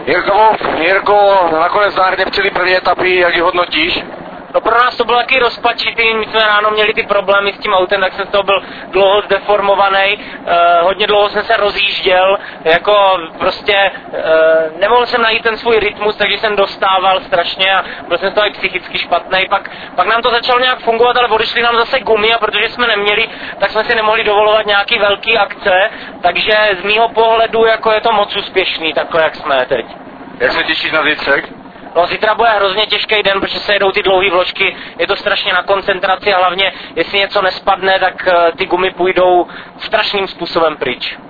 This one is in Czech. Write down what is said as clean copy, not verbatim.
Jirko, nakonec nádherně přijeli první etapy, jak ji hodnotíš? No pro nás to bylo taky rozpačitý, my jsme ráno měli ty problémy s tím autem, tak jsem z toho byl dlouho zdeformovaný, hodně dlouho jsem se rozjížděl, jako prostě nemohl jsem najít ten svůj rytmus, takže jsem dostával strašně a byl jsem z toho i psychicky špatný. Pak nám to začalo nějak fungovat, ale odešly nám zase gumy a protože jsme neměli, tak jsme si nemohli dovolovat nějaký velký akce, takže z mýho pohledu jako je to moc úspěšný, takhle jak jsme teď. Jak se těšíš na zítřek? No zítra bude hrozně těžký den, protože se jedou ty dlouhé vložky, je to strašně na koncentraci a hlavně, jestli něco nespadne, tak ty gumy půjdou strašným způsobem pryč.